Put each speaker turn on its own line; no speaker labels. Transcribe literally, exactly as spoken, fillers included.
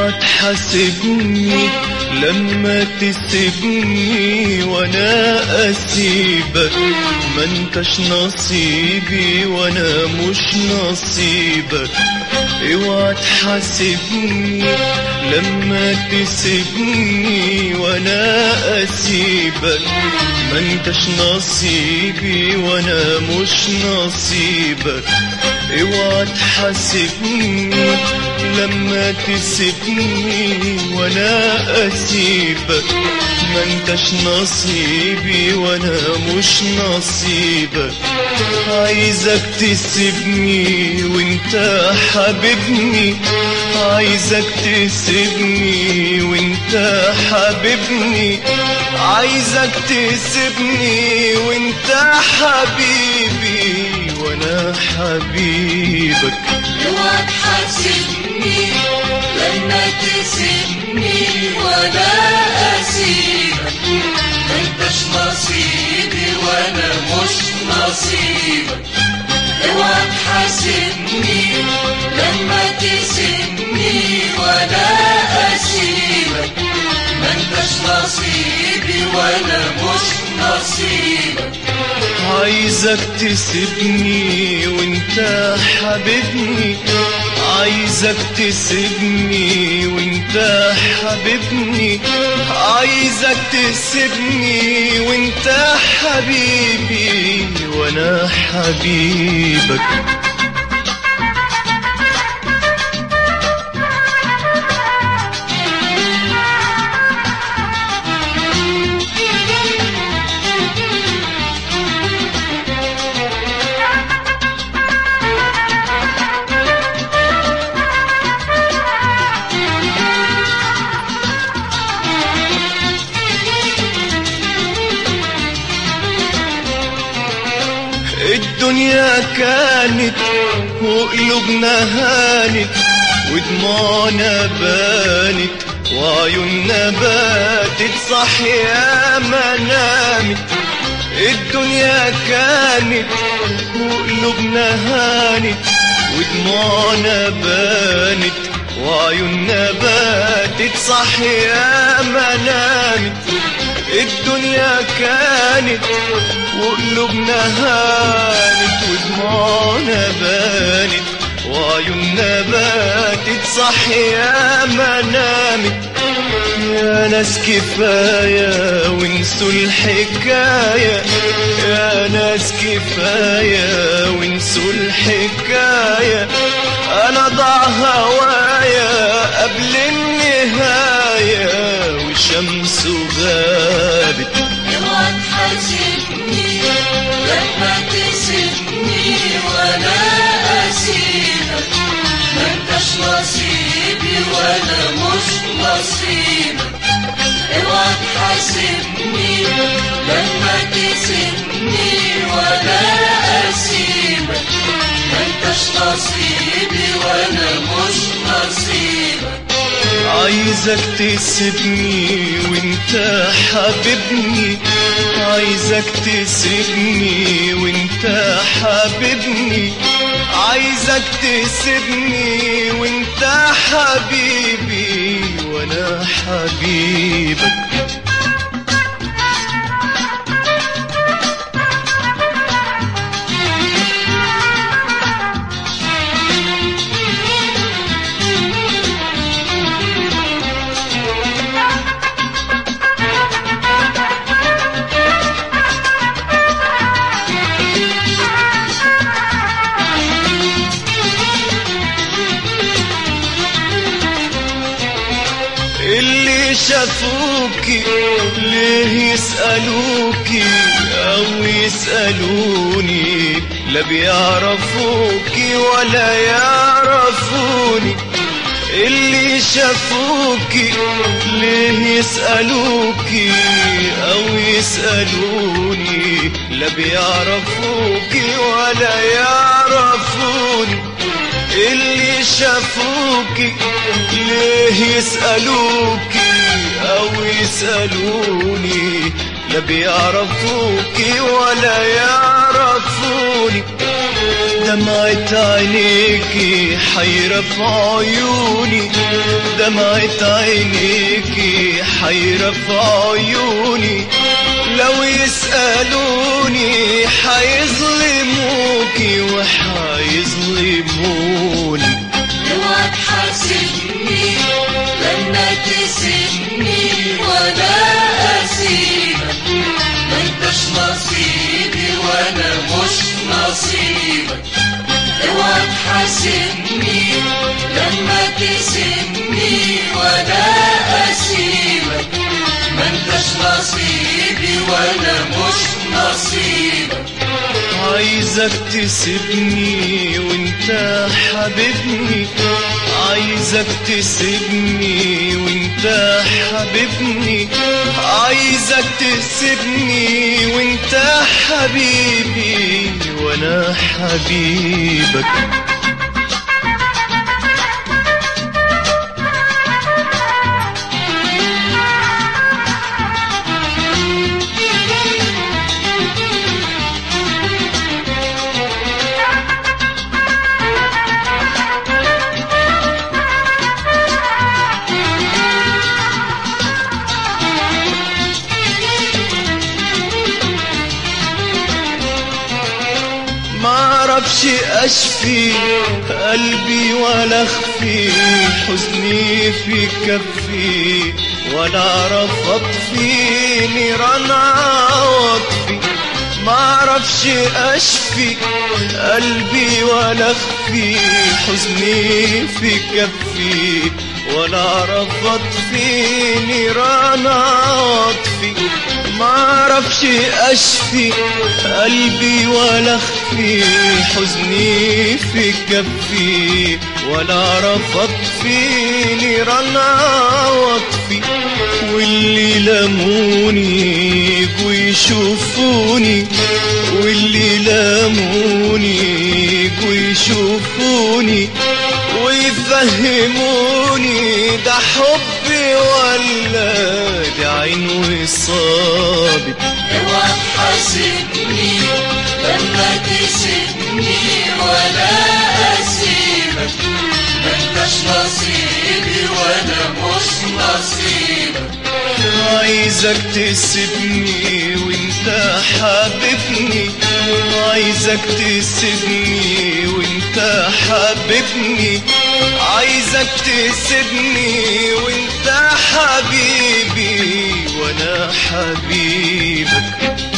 اوعى تحاسبني لما تسيبني وانا اسيبك، ما انتش نصيبي وانا مش نصيبك. اوعى تحاسبني لما تسيبني وانا اسيبك، ما انتش نصيبي وانا مش نصيبك. اوعى تحاسبني لما تسيبني وانا اسيبك، ما انتش نصيبي وانا مش نصيبك. عايزك تسيبني وانت حبيبني، عايزك تسيبني وانت حبيبني، عايزك تسيبني وانت حبيبي وانا حبيبك.
اوعى تحاسبني لما تسيبني وانا اسيبك، ما انتش نصيبي وانا مش نصيبك. اوعى تحاسبني لما تسيبني وانا اسيبك، ما انتش نصيبي وانا مش نصيبك.
عايزك تسيبني وانت حبيبني، عايزك تسيبني وانت حبيبني، عايزك تسيبني وانت حبيبي وانا حبيبك. الدنيا كانت وقلوبنا هانت، ودموعنا بانت وعيوننا باتت صحيا ما نامت. الدنيا كانت وقلوبنا هانت، ودموعنا بانت وعيوننا باتت صحيا ما نامت. الدنيا كانت وقلوبنا هانت، ودموعنا بانت وعيوننا باتت صحيا ما نامت. يا ناس كفاية وانسوا الحكاية، يا ناس كفاية وانسوا الحكاية. انا ضاع هوايا قبل النهاية وشمسه غابت.
اوعى تحاسبني لما تسيبني وانا اسيبك، ما انتش نصيبي وانا مش نصيبك. اوعى تحاسبني لما تسيبني وانا اسيبك، ما انتش نصيبي وانا مش نصيبك.
عايزك تسيبني وانت حبيبني، عايزك تسيبني وانت حبيبني، عايزك تسيبني وانت حبيبي وانا حبيبك. اللي شافوكي ليه يسألوكي أو يسألوني، لا بيعرفوكي ولا يعرفوني. اللي شافوكي ليه يسألوكي أو يسألوني، لا بيعرفوكي ولا يعرفوني. اللي شافوكي ليه يسألوكي أو يسألوني، لا بيعرفوكي ولا يعرفوني. دمعة عينيكي حيرة في عيوني، دمعة عينيكي حيرة في عيوني. لو يسألوني حيظلموكي وحيظلموني.
اوعى تحاسبني لما تسيبني وانا اسيبك، ما انتش نصيبي وانا مش نصيبك. اوعى تحاسبني لما تسيبني وانا اسيبك، ما انتش نصيبي وانا مش نصيبك.
عايزك تسيبني وانت حبيبني، عايزك تسيبني وانت حبيبني، عايزك تسيبني وانت حبيبي وانا حبيبك. معرفش اشفي قلبي ولا اخفي حزني في كفي، ولا اعرف اطفي نيران عواطفي. معرفش اشفي قلبي ولا اخفي حزني في كفي، ولا اعرف اطفي نيران عواطفي. معرفش اشفي قلبي ولا اخفي حزني في كفي، ولا اعرف اطفي نيران عواطفي. واللي لاموني يجوا يشوفوني، واللي لاموني يجوا يشوفوني ويفهموني ده حبي ولا دي عين وصابت.
اوعى تحاسبني لما تسيبني ولا اسيبك، ما انتش نصيبي وانا مش نصيبك.
عايزك تسيبني وانت حبيبني، عايزك تسيبني وانت حبيبني، عايزك تسيبني وانت حبيبي وانا حبيبك.